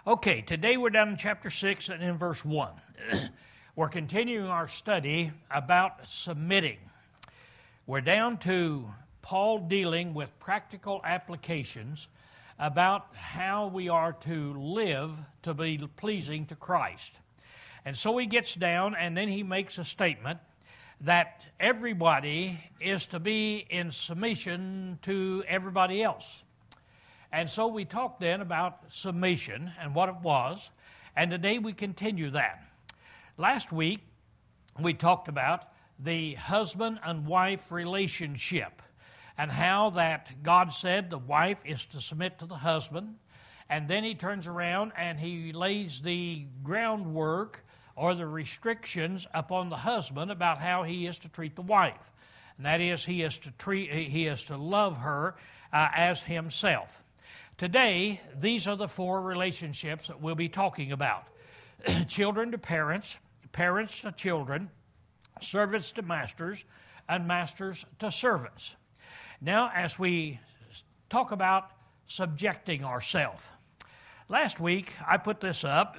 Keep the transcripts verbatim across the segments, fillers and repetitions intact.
Okay, today we're down in chapter six and in verse one. We're continuing our study about submitting. We're down to Paul dealing with practical applications about how we are to live to be pleasing to Christ. And so he gets down and then he makes a statement that everybody is to be in submission to everybody else. And so we talked then about submission and what it was, and today we continue that. Last week we talked about the husband and wife relationship and how that God said the wife is to submit to the husband, and then he turns around and he lays the groundwork or the restrictions upon the husband about how he is to treat the wife. And that is, he is to treat, he is to love her uh, as himself. Today, these are the four relationships that we'll be talking about. Children to parents, parents to children, servants to masters, and masters to servants. Now, as we talk about subjecting ourselves, last week I put this up,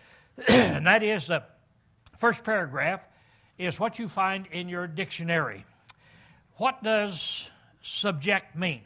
and that is the first paragraph is what you find in your dictionary. What does subject mean?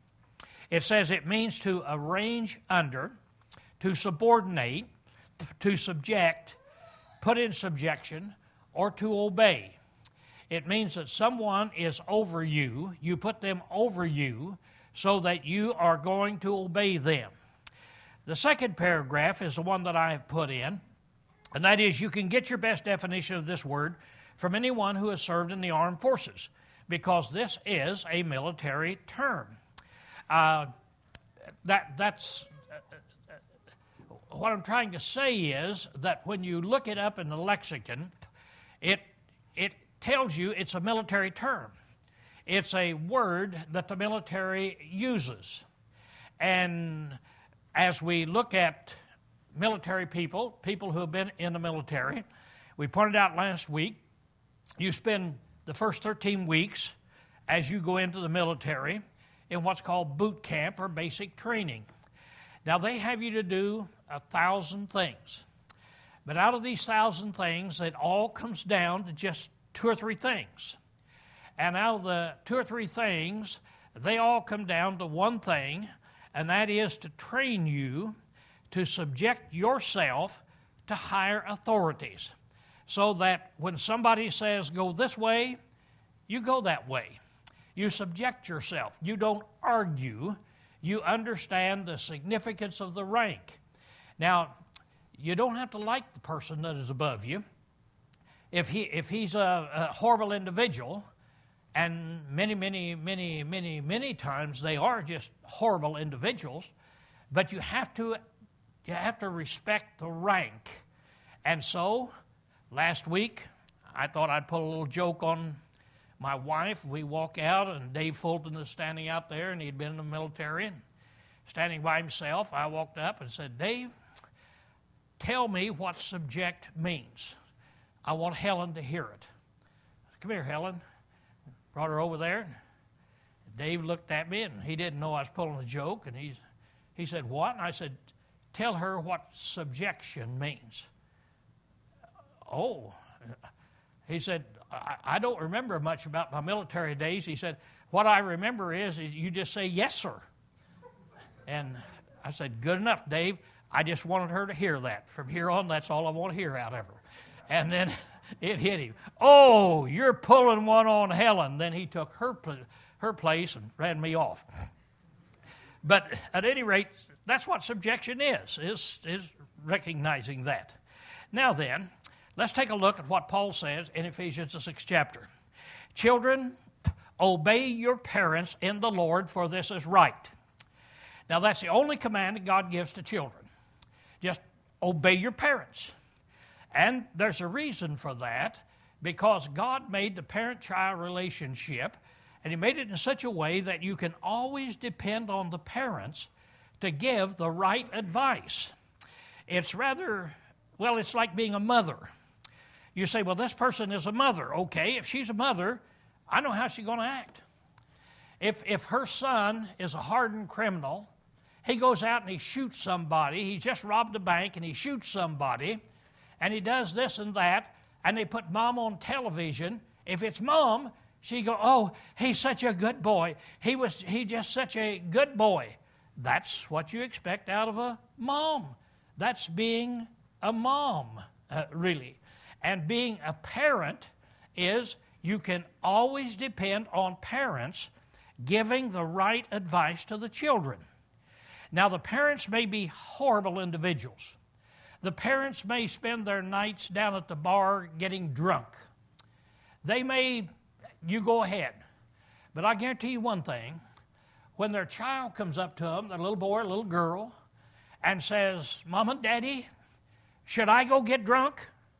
It says it means to arrange under, to subordinate, to subject, put in subjection, or to obey. It means that someone is over you, you put them over you, so that you are going to obey them. The second paragraph is the one that I have put in, and that is you can get your best definition of this word from anyone who has served in the armed forces, because this is a military term. Uh, that that's uh, what I'm trying to say is that when you look it up in the lexicon, it it tells you it's a military term. It's a word that the military uses. And as we look at military people, people who have been in the military, we pointed out last week, you spend the first thirteen weeks as you go into the military in what's called boot camp or basic training. Now, they have you to do a thousand things. But out of these thousand things, it all comes down to just two or three things. And out of the two or three things, they all come down to one thing, and that is to train you to subject yourself to higher authorities, so that when somebody says, go this way, you go that way. You subject yourself. You don't argue. You understand the significance of the rank. Now, you don't have to like the person that is above you. If he if he's a, a horrible individual, and many, many, many, many, many times they are just horrible individuals, but you have to you have to respect the rank. And so, last week, I thought I'd put a little joke on my wife. We walk out, and Dave Fulton is standing out there, and he'd been in the military, and standing by himself, I walked up and said, Dave, tell me what subject means. I want Helen to hear it. Come here, Helen. Brought her over there. Dave looked at me, and he didn't know I was pulling a joke, and he, he said, what? And I said, tell her what subjection means. Oh, he said, I, I don't remember much about my military days. He said, what I remember is you just say, yes, sir. And I said, good enough, Dave. I just wanted her to hear that. From here on, that's all I want to hear out of her. And then it hit him. Oh, you're pulling one on Helen. Then he took her, her place and ran me off. But at any rate, that's what subjection is, is, is recognizing that. Now then, let's take a look at what Paul says in Ephesians, the sixth chapter. Children, obey your parents in the Lord, for this is right. Now, that's the only command that God gives to children. Just obey your parents. And there's a reason for that, because God made the parent-child relationship, and He made it in such a way that you can always depend on the parents to give the right advice. It's rather, well, it's like being a mother. You say, well, this person is a mother. Okay, if she's a mother, I know how she's going to act. If if her son is a hardened criminal he goes out and he shoots somebody. He just robbed a bank and he shoots somebody, and he does this and that, and they put mom on television. If it's mom, she go, oh, he's such a good boy. He was he just such a good boy. That's what you expect out of a mom. That's being a mom, uh, really. And being a parent is you can always depend on parents giving the right advice to the children. Now, the parents may be horrible individuals. The parents may spend their nights down at the bar getting drunk. They may, you go ahead. But I guarantee you one thing. When their child comes up to them, their little boy or little girl, and says, Mom and Daddy, should I go get drunk?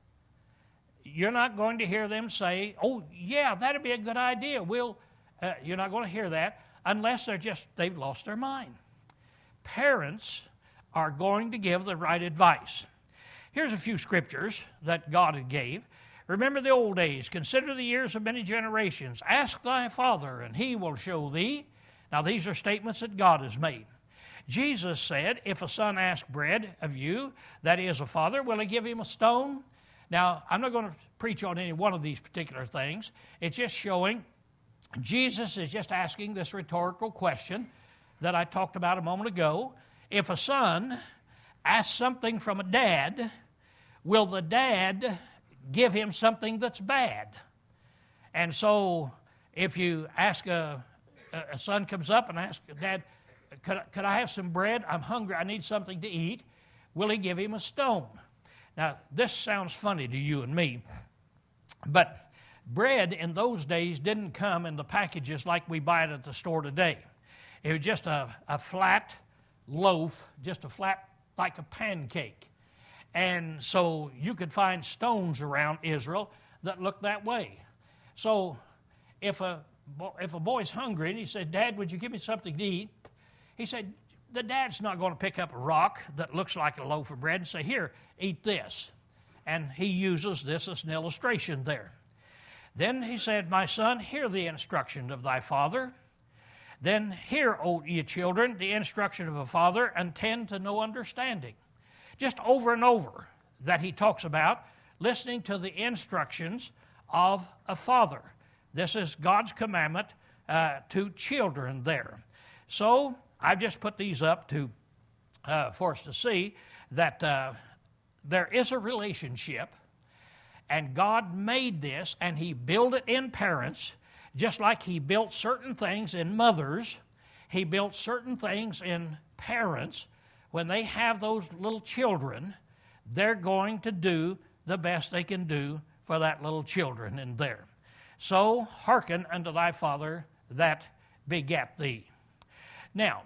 You're not going to hear them say, oh, yeah, that'd be a good idea. We'll, uh, you're not going to hear that unless they're just, they've lost their mind. Parents are going to give the right advice. Here's a few scriptures that God gave. Remember the old days. Consider the years of many generations. Ask thy father, and he will show thee. Now, these are statements that God has made. Jesus said, if a son asks bread of you, that is a father, will he give him a stone? Now, I'm not going to preach on any one of these particular things. It's just showing Jesus is just asking this rhetorical question that I talked about a moment ago. If a son asks something from a dad, will the dad give him something that's bad? And so if you ask a, a son comes up and asks, Dad, could, could I have some bread? I'm hungry. I need something to eat. Will he give him a stone? Now, this sounds funny to you and me, but bread in those days didn't come in the packages like we buy it at the store today. It was just a, a flat loaf, just a flat, like a pancake. And so you could find stones around Israel that looked that way. So if a, if a boy's hungry and he said, Dad, would you give me something to eat? He said, the dad's not going to pick up a rock that looks like a loaf of bread and say, here, eat this. And he uses this as an illustration there. Then he said, my son, hear the instruction of thy father. Then hear, O ye children, the instruction of a father, and tend to no understanding. Just over and over that he talks about listening to the instructions of a father. This is God's commandment uh, to children there. So I've just put these up to uh, for us to see that uh, there is a relationship, and God made this, and he built it in parents, just like he built certain things in mothers. He built certain things in parents. When they have those little children, they're going to do the best they can do for that little children in there. So hearken unto thy father that begat thee. Now,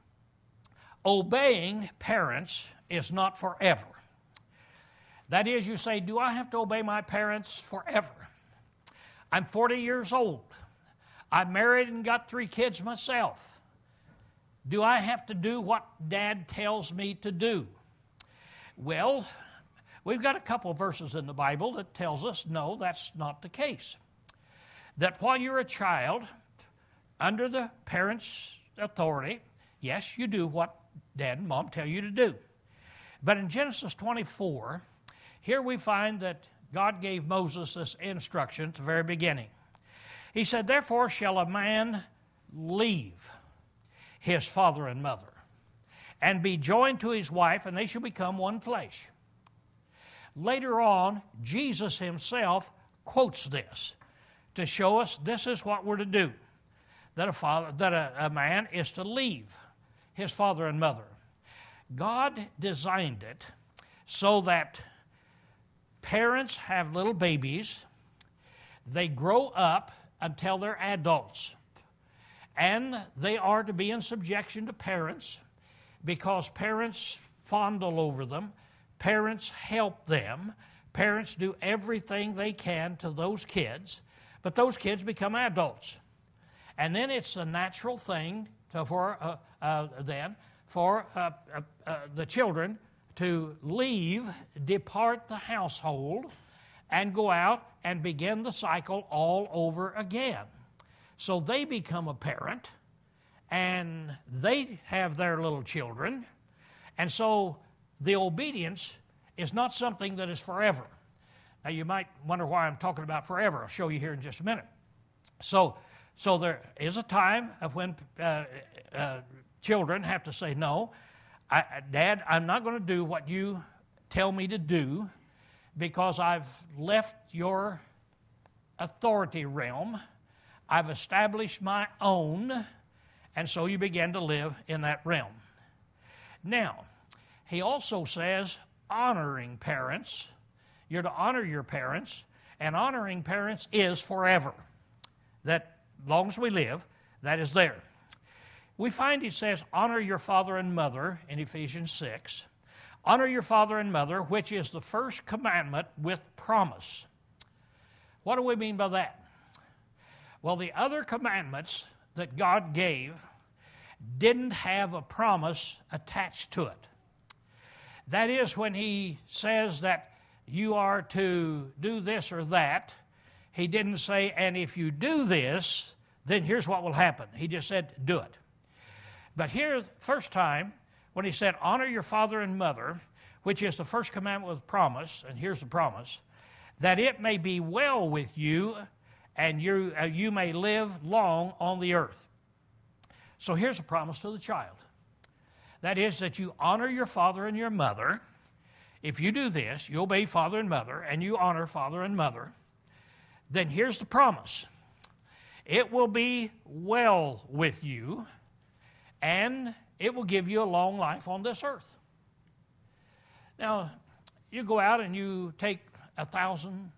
obeying parents is not forever. That is, you say, do I have to obey my parents forever? I'm forty years old. I'm married and got three kids myself. Do I have to do what Dad tells me to do? Well, we've got a couple of verses in the Bible that tells us, no, that's not the case. That while you're a child, under the parents' authority, yes, you do what Dad and Mom tell you to do. But in Genesis twenty-four, here we find that God gave Moses this instruction at the very beginning. He said, therefore shall a man leave his father and mother, and be joined to his wife, and they shall become one flesh. Later on, Jesus himself quotes this to show us this is what we're to do, that a father, that a, a man is to leave his father and mother. God designed it so that parents have little babies, they grow up until they're adults. And they are to be in subjection to parents because parents fondle over them, parents help them, parents do everything they can to those kids, but those kids become adults. And then it's a natural thing to, for uh, uh, then for uh, uh, uh, the children to leave, depart the household, and go out and begin the cycle all over again. So they become a parent, and they have their little children, and so the obedience is not something that is forever. Now, you might wonder why I'm talking about forever. I'll show you here in just a minute. So, so there is a time of when uh, uh, children have to say, no, I, Dad, I'm not going to do what you tell me to do because I've left your authority realm. I've established my own, and so you begin to live in that realm. Now, he also says honoring parents. You're to honor your parents, and honoring parents is forever. That, as long as we live, that is there. We find he says, honor your father and mother in Ephesians six. Honor your father and mother, which is the first commandment with promise. What do we mean by that? Well, the other commandments that God gave didn't have a promise attached to it. That is, when he says that you are to do this or that, he didn't say, and if you do this, then here's what will happen. He just said, do it. But here, first time, when he said, honor your father and mother, which is the first commandment with promise, and here's the promise, that it may be well with you, and you, uh, you may live long on the earth. So here's a promise to the child. That is that you honor your father and your mother. If you do this, you obey father and mother, and you honor father and mother, then here's the promise. It will be well with you, and it will give you a long life on this earth. Now, you go out and you take a thousand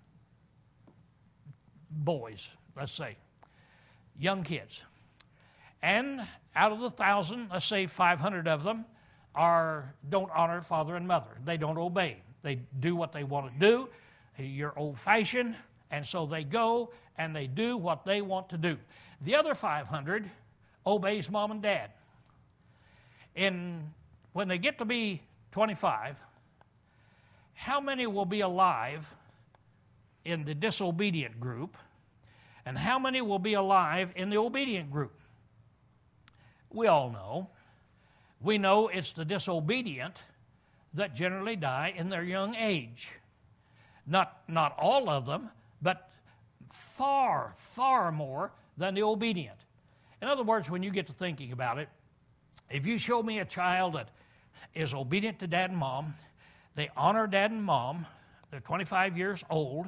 boys, let's say, young kids, and out of the thousand, let's say five hundred of them are don't honor father and mother. They don't obey. They do what they want to do. You're old-fashioned, and so they go and they do what they want to do. The other five hundred obeys mom and dad. And when they get to be twenty-five, how many will be alive in the disobedient group, and how many will be alive in the obedient group? We all know. We know it's the disobedient that generally die in their young age. Not, not all of them, but far, far more than the obedient. In other words, when you get to thinking about it, if you show me a child that is obedient to dad and mom, they honor dad and mom, they're twenty-five years old,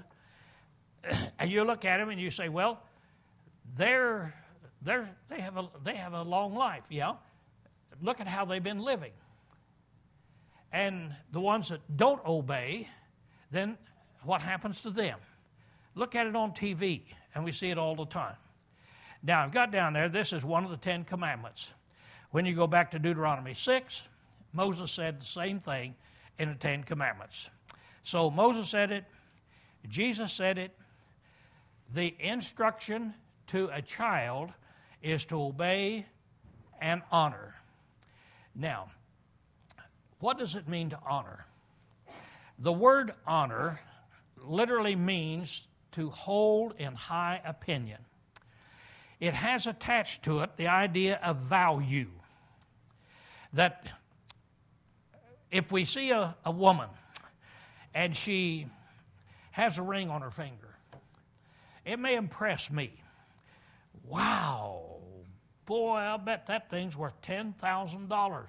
and you look at them and you say, well, they're, they're, they, have a, they have a long life, yeah? Look at how they've been living. And the ones that don't obey, then what happens to them? Look at it on T V, and we see it all the time. Now, I've got down there, this is one of the Ten Commandments. When you go back to Deuteronomy six, Moses said the same thing in the Ten Commandments. So Moses said it, Jesus said it. The instruction to a child is to obey and honor. Now, what does it mean to honor? The word honor literally means to hold in high opinion. It has attached to it the idea of value. That if we see a, a woman and she has a ring on her finger, it may impress me. Wow, boy, I'll bet that thing's worth ten thousand dollars.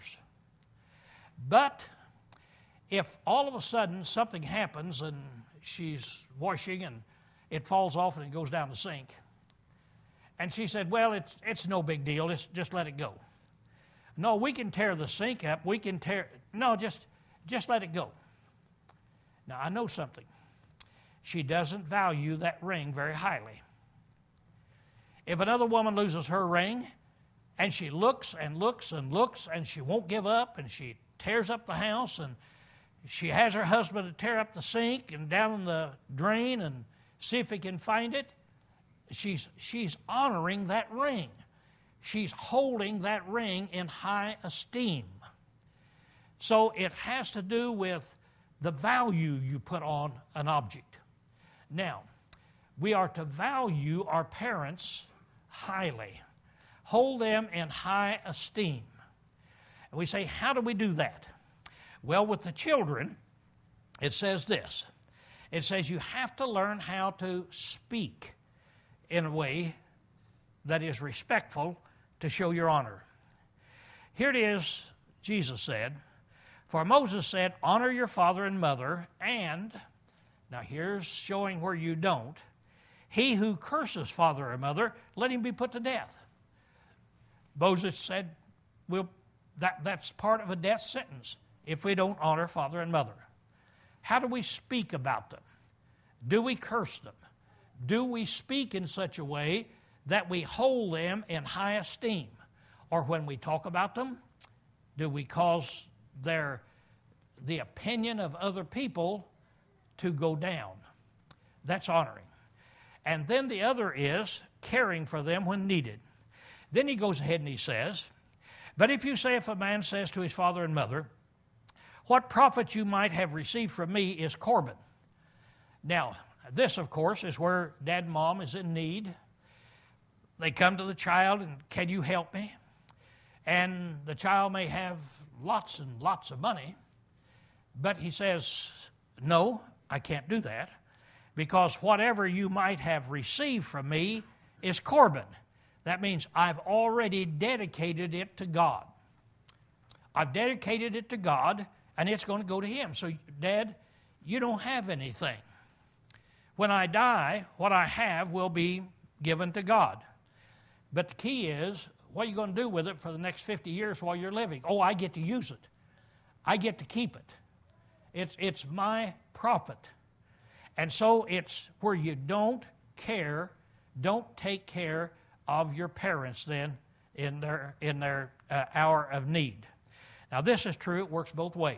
But if all of a sudden something happens and she's washing and it falls off and it goes down the sink, and she said, well, it's, it's no big deal, just, just let it go. No, we can tear the sink up, we can tear, no, just, just let it go. Now, I know something. She doesn't value that ring very highly. If another woman loses her ring, and she looks and looks and looks, and she won't give up, and she tears up the house, and she has her husband to tear up the sink and down in the drain and see if he can find it, she's, she's honoring that ring. She's holding that ring in high esteem. So it has to do with the value you put on an object. Now, we are to value our parents highly. hold them in high esteem. And we say, how do we do that? Well, with the children, it says this. It says you have to learn how to speak in a way that is respectful to show your honor. Here it is, Jesus said, for Moses said, honor your father and mother, and, now here's showing where you don't, he who curses father or mother, let him be put to death. Moses said, we'll, that, that's part of a death sentence if we don't honor father and mother. How do we speak about them? Do we curse them? Do we speak in such a way that we hold them in high esteem? Or when we talk about them, do we cause their the opinion of other people to go down? That's honoring. And then the other is caring for them when needed. Then he goes ahead and he says, but if you say, if a man says to his father and mother, what profit you might have received from me is Corban. Now, this, of course, is where dad and mom is in need. They come to the child and, can you help me? And the child may have lots and lots of money, but he says, no, I can't do that, because whatever you might have received from me is Corban. That means I've already dedicated it to God. I've dedicated it to God, and it's going to go to Him. So, Dad, you don't have anything. When I die, what I have will be given to God. But the key is, what are you going to do with it for the next fifty years while you're living? Oh, I get to use it. I get to keep it. It's, it's my profit. And so it's where you don't care, don't take care of your parents then in their, in their uh, hour of need. Now this is true, it works both ways.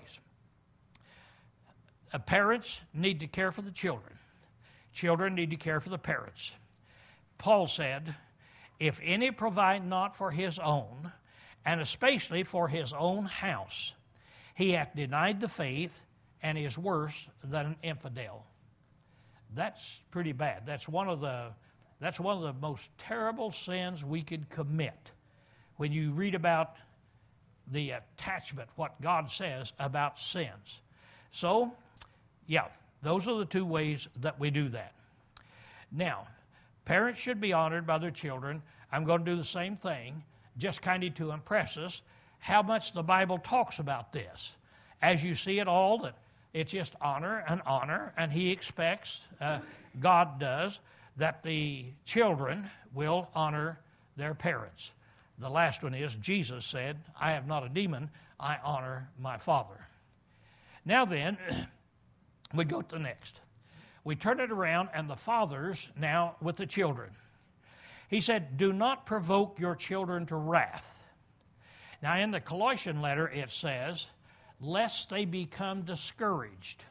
Uh, parents need to care for the children. Children need to care for the parents. Paul said, if any provide not for his own, and especially for his own house, he hath denied the faith and is worse than an infidel. That's pretty bad. That's one of the that's one of the most terrible sins we could commit. When you read about the attachment, what God says about sins. So, yeah, those are the two ways that we do that. Now, parents should be honored by their children. I'm going to do the same thing, just kind of to impress us how much the Bible talks about this. As you see it all, that it's just honor and honor, and He expects, uh, God does, that the children will honor their parents. The last one is, Jesus said, I have not a demon, I honor my Father. Now then, we go to the next. We turn it around, and the fathers now with the children. He said, do not provoke your children to wrath. Now in the Colossian letter it says, lest they become discouraged.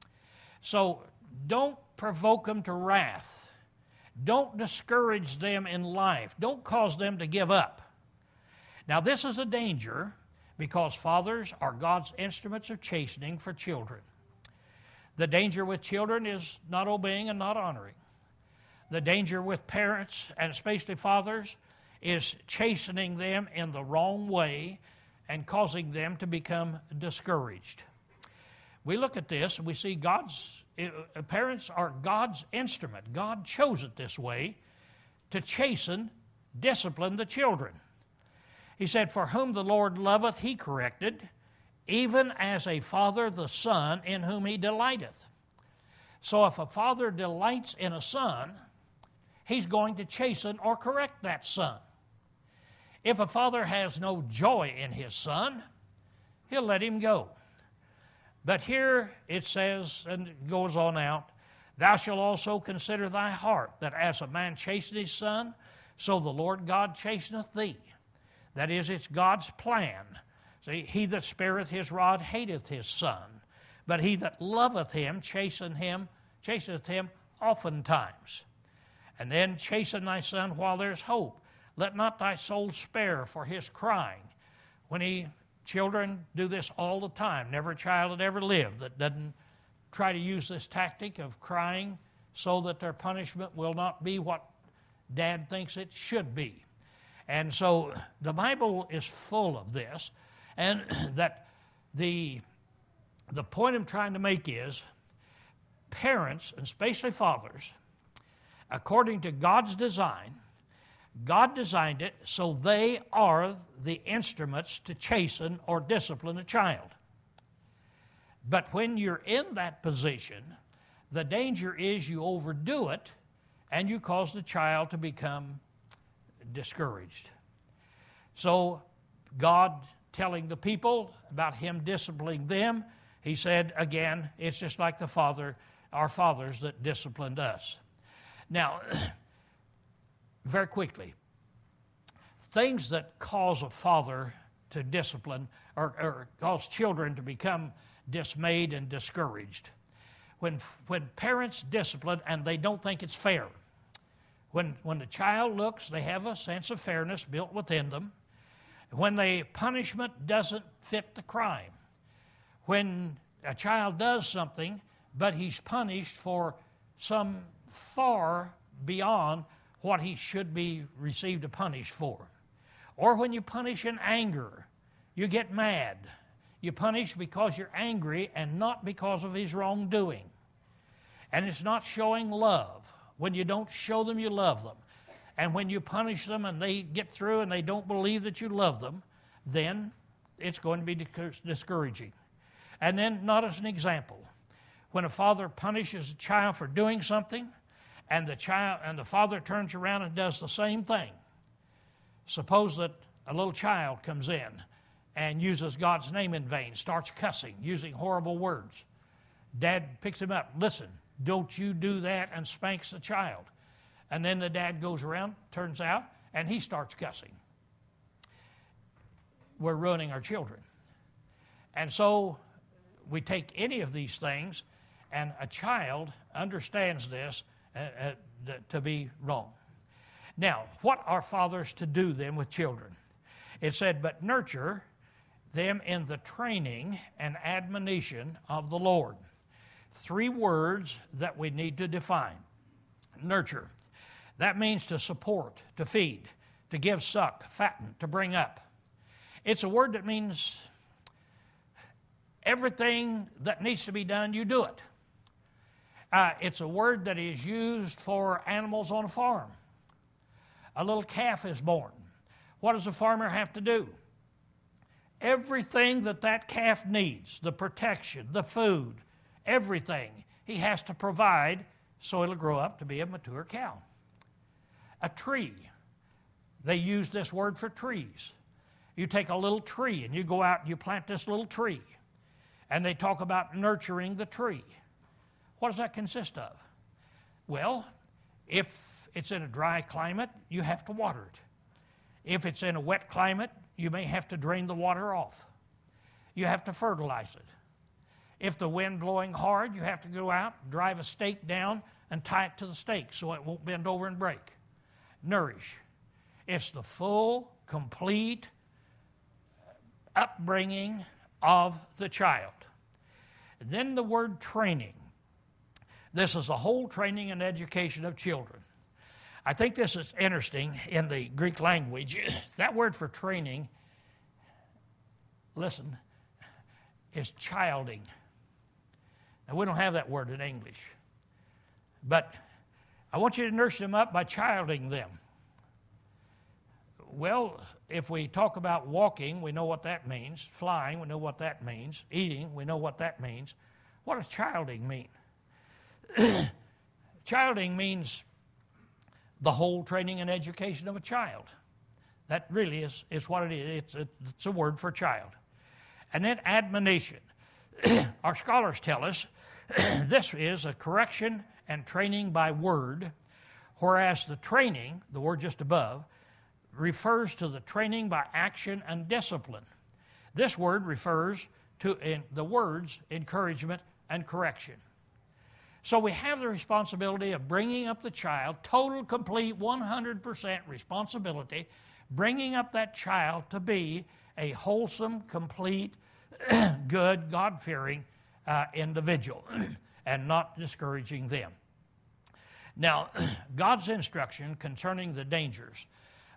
So don't provoke them to wrath. Don't discourage them in life. Don't cause them to give up. Now this is a danger because fathers are God's instruments of chastening for children. The danger with children is not obeying and not honoring. The danger with parents, and especially fathers, is chastening them in the wrong way and causing them to become discouraged. We look at this and we see God's, uh, parents are God's instrument. God chose it this way to chasten, discipline the children. He said, for whom the Lord loveth, He corrected, even as a father the son in whom he delighteth. So if a father delights in a son, he's going to chasten or correct that son. If a father has no joy in his son, he'll let him go. But here it says, and it goes on out, thou shalt also consider thy heart, that as a man chasteneth his son, so the Lord God chasteneth thee. That is, it's God's plan. See, he that spareth his rod hateth his son, but he that loveth him chasteneth him, chasteneth him oftentimes. And then chasten thy son while there's hope. Let not thy soul spare for his crying. When he, children do this all the time. Never a child that ever lived that doesn't try to use this tactic of crying so that their punishment will not be what dad thinks it should be. And so the Bible is full of this, and that the, the point I'm trying to make is parents, and especially fathers, according to God's design, God designed it so they are the instruments to chasten or discipline a child. But when you're in that position, the danger is you overdo it and you cause the child to become discouraged. So God telling the people about Him disciplining them, He said, again, it's just like the Father, our fathers that disciplined us. Now, very quickly, things that cause a father to discipline or, or cause children to become dismayed and discouraged. When, when parents discipline and they don't think it's fair. When, when the child looks, they have a sense of fairness built within them. When the punishment doesn't fit the crime. When a child does something, but he's punished for some far beyond what he should be received a punish for. Or when you punish in anger, you get mad. You punish because you're angry and not because of his wrongdoing. And it's not showing love when you don't show them you love them. And when you punish them and they get through and they don't believe that you love them, then it's going to be discouraging. And then, not as an example, when a father punishes a child for doing something, and the child and the father turns around and does the same thing. Suppose that a little child comes in and uses God's name in vain, starts cussing, using horrible words. Dad picks him up. Listen, don't you do that, and spanks the child. And then the dad goes around, turns out, and he starts cussing. We're ruining our children. And so we take any of these things, and a child understands this uh, uh, to be wrong. Now, what are fathers to do then with children? It said, but nurture them in the training and admonition of the Lord. Three words that we need to define. Nurture. That means to support, to feed, to give suck, fatten, to bring up. It's a word that means everything that needs to be done, you do it. Uh, it's a word that is used for animals on a farm. A little calf is born. What does a farmer have to do? Everything that that calf needs, the protection, the food, everything, he has to provide so it'll grow up to be a mature cow. A tree, they use this word for trees. You take a little tree and you go out and you plant this little tree, and they talk about nurturing the tree. What does that consist of? Well, if it's in a dry climate, you have to water it. If it's in a wet climate, you may have to drain the water off. You have to fertilize it. If the wind blowing hard, you have to go out, drive a stake down, and tie it to the stake so it won't bend over and break. Nourish. It's the full, complete upbringing of the child. Then the word training. This is the whole training and education of children. I think this is interesting in the Greek language. That word for training, listen, is childing. Now, we don't have that word in English. But I want you to nurse them up by childing them. Well, if we talk about walking, we know what that means. Flying, we know what that means. Eating, we know what that means. What does childing mean? Childing means the whole training and education of a child. That really is, is what it is. It's a, it's a word for child. And then admonition. Our scholars tell us this is a correction and training by word, whereas the training, the word just above, refers to the training by action and discipline. This word refers to in the words encouragement and correction. So we have the responsibility of bringing up the child, total, complete, one hundred percent responsibility, bringing up that child to be a wholesome, complete, good, God-fearing uh, individual and not discouraging them. Now, God's instruction concerning the dangers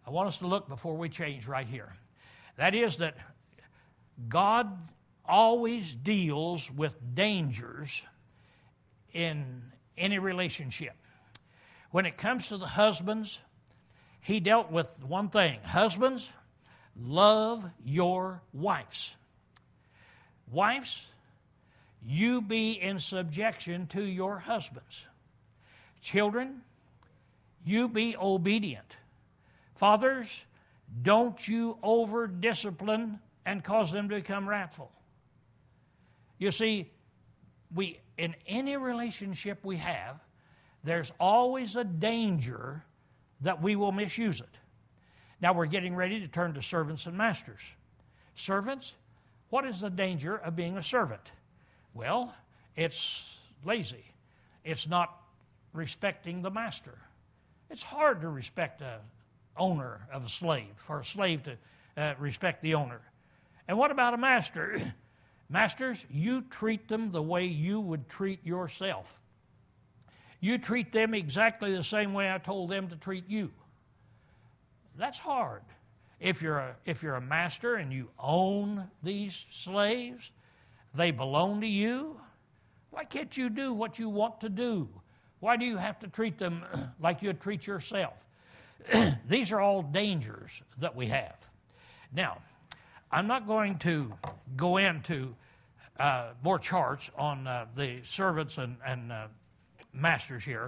I want us to look before we change right here. That is that God always deals with dangers in any relationship. When it comes to the husbands, he dealt with one thing. Husbands, love your wives. Wives, you be in subjection to your husbands. Children, you be obedient. Fathers, don't you over-discipline and cause them to become wrathful. You see, we in any relationship we have, there's always a danger that we will misuse it. Now we're getting ready to turn to servants and masters. Servants, what is the danger of being a servant? Well, it's lazy. It's not respecting the master. It's hard to respect an owner of a slave, for a slave to uh, respect the owner. And what about a master? Masters, you treat them the way you would treat yourself. You treat them exactly the same way I told them to treat you. That's hard. If you're a, if you're a master and you own these slaves, they belong to you, why can't you do what you want to do? Why do you have to treat them like you'd treat yourself? These are all dangers that we have. Now, I'm not going to go into uh, more charts on uh, the servants and, and uh, masters here.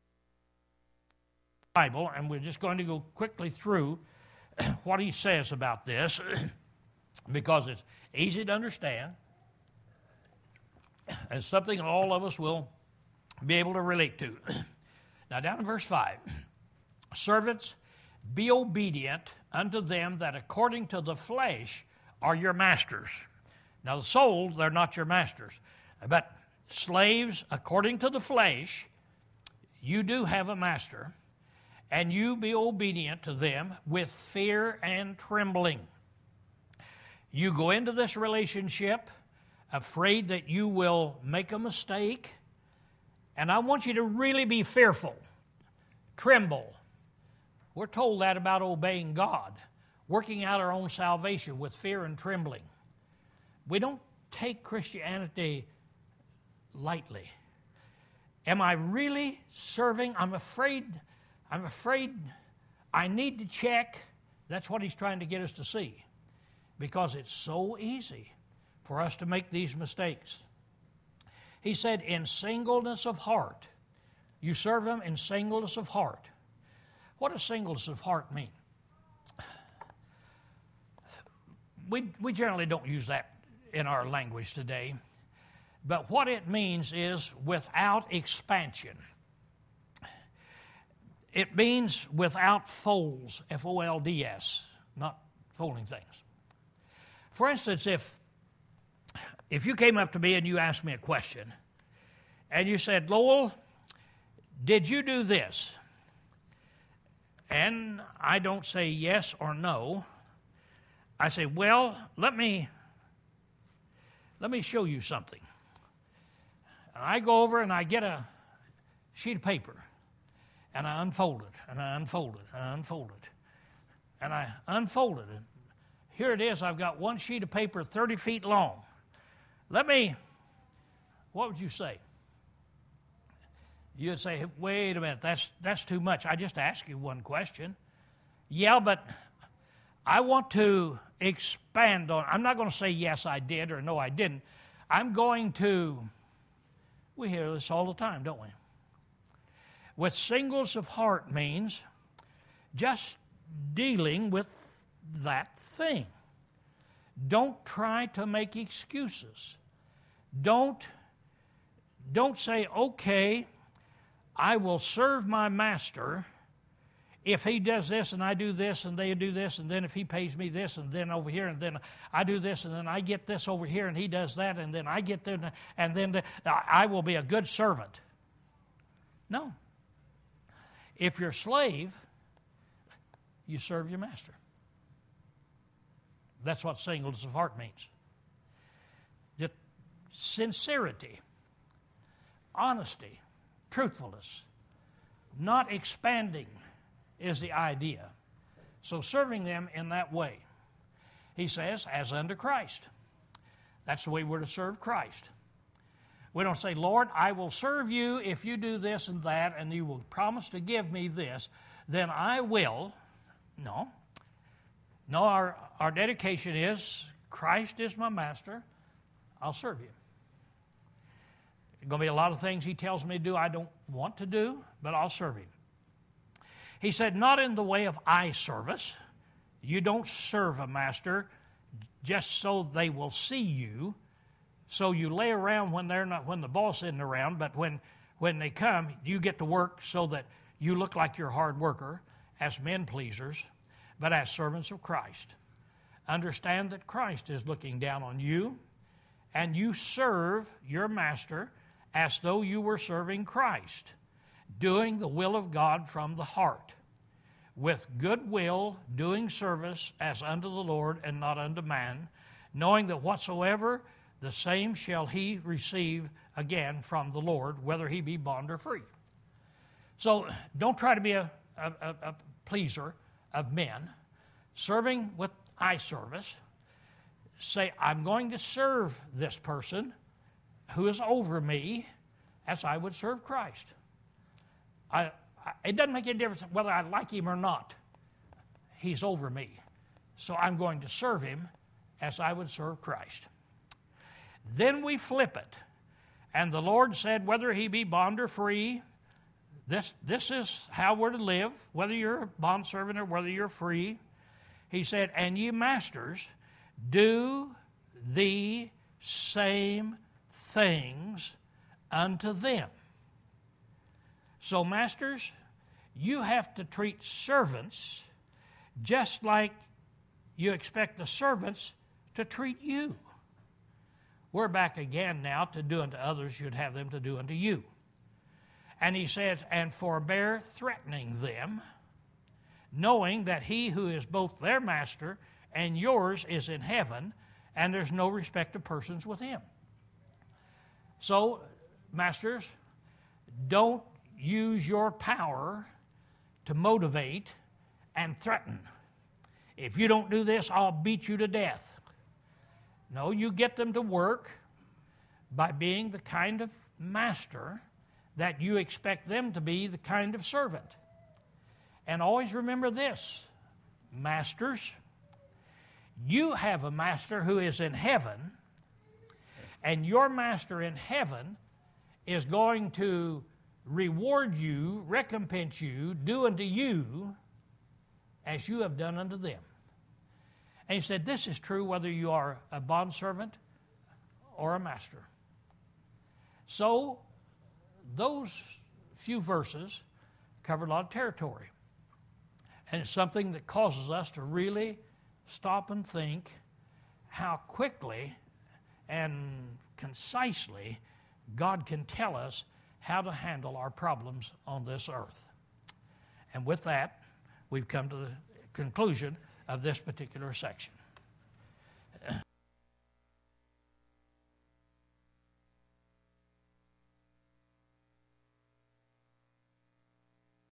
Bible, and we're just going to go quickly through what he says about this because it's easy to understand and something that all of us will be able to relate to. Now down in verse five, servants, be obedient unto them that according to the flesh are your masters. Now the soul, they're not your masters. But slaves, according to the flesh, you do have a master, and you be obedient to them with fear and trembling. You go into this relationship afraid that you will make a mistake, and I want you to really be fearful, tremble. We're told that about obeying God, working out our own salvation with fear and trembling. We don't take Christianity lightly. Am I really serving? I'm afraid, I'm afraid I need to check. That's what he's trying to get us to see, because it's so easy for us to make these mistakes. He said, in singleness of heart. You serve him in singleness of heart. What does singleness of heart mean? We, we generally don't use that in our language today. But what it means is without expansion. It means without folds, F O L D S, not folding things. For instance, if if you came up to me and you asked me a question, and you said, Lowell, did you do this? And I don't say yes or no. I say, well, let me let me show you something. And I go over and I get a sheet of paper, and I unfold it, and I unfold it, and I unfold it. And I unfold it, and here it is. I've got one sheet of paper thirty feet long. Let me, what would you say? You'd say, wait a minute, that's, that's too much. I just asked you one question. Yeah, but I want to expand on, I'm not going to say yes, I did, or no, I didn't. I'm going to, we hear this all the time, don't we? With singleness of heart means just dealing with that thing. Don't try to make excuses. Don't, don't say, okay, I will serve my master if he does this and I do this and they do this, and then if he pays me this and then over here and then I do this and then I get this over here and he does that and then I get there and then the, I will be a good servant. No. If you're a slave, you serve your master. That's what singleness of heart means. Just sincerity, honesty, truthfulness, not expanding is the idea. So serving them in that way. He says, as unto Christ. That's the way we're to serve Christ. We don't say, Lord, I will serve you if you do this and that, and you will promise to give me this, then I will. No. No, our, our dedication is, Christ is my master, I'll serve you. There's going to be a lot of things he tells me to do I don't want to do, but I'll serve him. He said, not in the way of eye service. You don't serve a master just so they will see you. So you lay around when they're not, when the boss isn't around, but when, when they come, you get to work so that you look like you're a hard worker as men pleasers, but as servants of Christ. Understand that Christ is looking down on you, and you serve your master as though you were serving Christ, doing the will of God from the heart, with good will, doing service as unto the Lord and not unto man, knowing that whatsoever the same shall he receive again from the Lord, whether he be bond or free. So don't try to be a, a, a pleaser of men. Serving with eye service, say, I'm going to serve this person who is over me as I would serve Christ. I, I, it doesn't make any difference whether I like him or not. He's over me. So I'm going to serve him as I would serve Christ. Then we flip it. And the Lord said, whether he be bond or free, this, this is how we're to live, whether you're a bondservant or whether you're free. He said, and ye masters, do the same things unto them. So, masters, you have to treat servants just like you expect the servants to treat you. We're back again now to do unto others you'd have them to do unto you. And he says, and forbear threatening them, knowing that he who is both their master and yours is in heaven, and there's no respect of persons with him. So, masters, don't use your power to motivate and threaten. If you don't do this, I'll beat you to death. No, you get them to work by being the kind of master that you expect them to be the kind of servant. And always remember this, masters, you have a master who is in heaven, and your master in heaven is going to reward you, recompense you, do unto you as you have done unto them. And he said, this is true whether you are a bondservant or a master. So, those few verses cover a lot of territory. And it's something that causes us to really stop and think how quickly and concisely God can tell us how to handle our problems on this earth. And with that, we've come to the conclusion of this particular section.